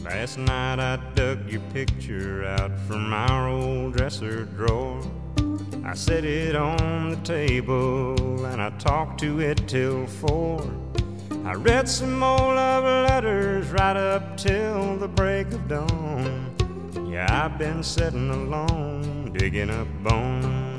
Last night I dug your picture out from our old dresser drawer. I set it on the table and I talked to it till 4. I read some more love letters right up till the break of dawn. Yeah, I've been sitting alone, digging up bones.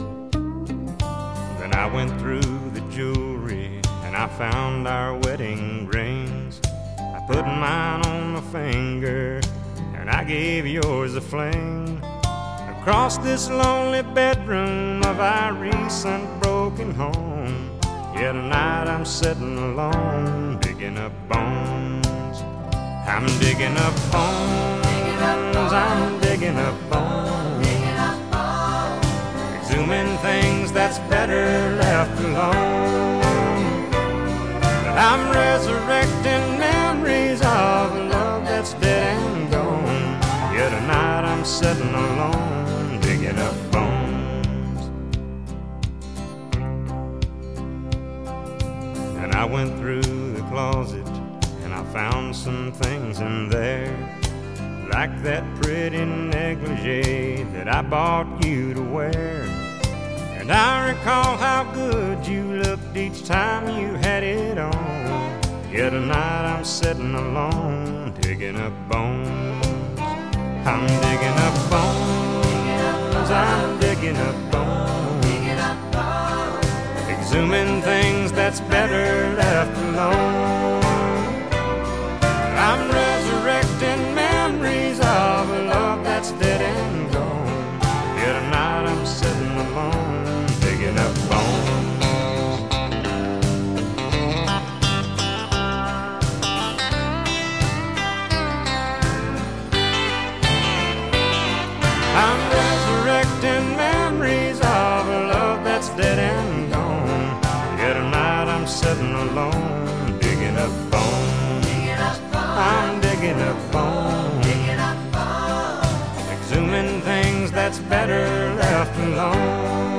Then I went through the jewelry and I found our wedding rings. I put mine on my finger and I gave yours a fling. Across this lonely bedroom of our recent broken home, yeah, tonight I'm sitting alone, digging up bones. I'm digging up bones, I'm digging up bones, exhuming things that's better left alone. But I'm resurrecting memories of a love that's dead and gone. Yeah, tonight I'm sitting alone, digging up bones. And I went through the closet and I found some things in there, like that pretty negligee that I bought you to wear. And I recall how good you looked each time you had it on. Yeah, tonight I'm sitting alone, digging up bones. I'm digging up bones, I'm digging up bones, exhuming things that's better left alone. I'm resurrecting memories of a love that's dead and gone. Yeah, tonight I'm sitting alone, digging up bones. I'm resurrecting memories of a love that's dead and gone. Yeah, tonight I'm sitting alone, digging up bones. I'm digging up bones, exhuming things that's better left alone.